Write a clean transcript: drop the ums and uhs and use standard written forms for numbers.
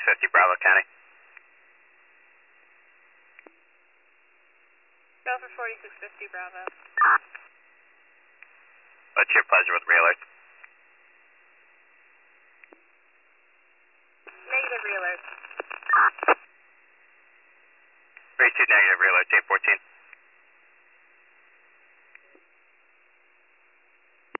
4650 Bravo County. Go for 4650 Bravo. What's your pleasure with reelers? Negative reelers. 32 negative reelers, 814.